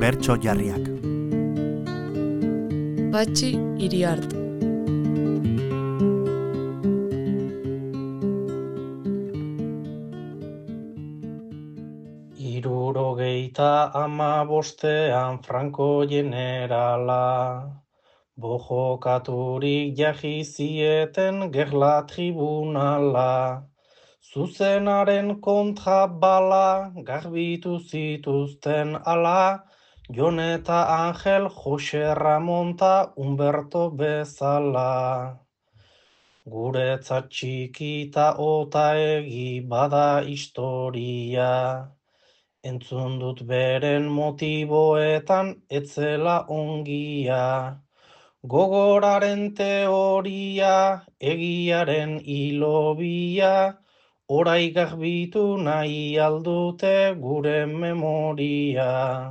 Bertso jarriak. Patxi Iriart. Hirurogeita hamabostean Franco jenerala, bojokaturik jarri zieten gerla tribunala, zuzenaren kontra bala garbitu zituzten ala, Jon eta Angel, Jose Ramon ta Humberto bezala. Guretzat txikita ota egi bada historia, entzun dut beren motiboetan etzela ongia. Gogoraren teoria, egiaren hilobia, orai garbitu nahi aldute gure memoria.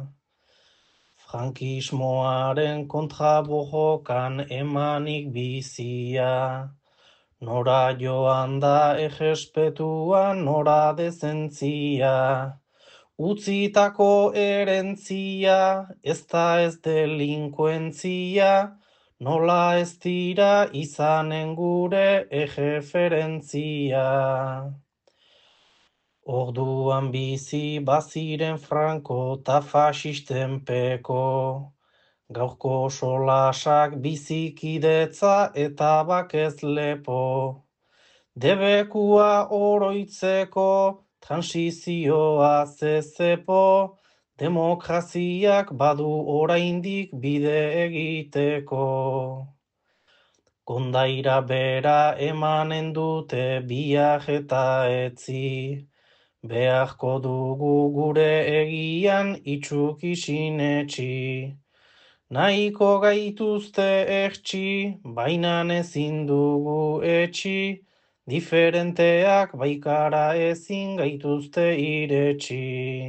Frankismoaren kontra bojokan emanik bizia, nora joan da errespetua, nora dezentzia. Utzitako erentzia, ez da ez delinkuentzia, nola ez dira izanen gure erreferentzia. Orduan bizi baziren Franco ta faxisten peko, gaurko solasak bizikidetza eta bakez lepo. Debekua oroitzeko, transizioa zezepo, demokraziak badu oraindik bide egiteko. Kondaira bera emanen dute biak eta etzi, beharko dugu gure egian itxuki sinetxi. Nahiko gaituzte ertsi, bainan ezin dugu etxi, diferenteak baikara ezin gaituzte iretsi.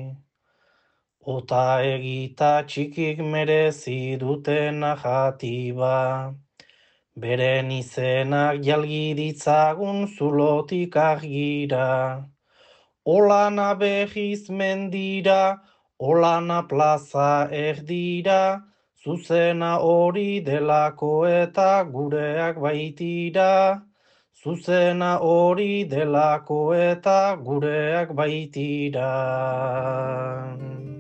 Ota egita txikik merezi dute narratiba, beren izenak jalgi ditzagun zulotik argira. Olana behiz mendira, Olana plaza erdira, zuzena hori delako eta gureak baitira. Zuzena hori delako eta gureak baitira.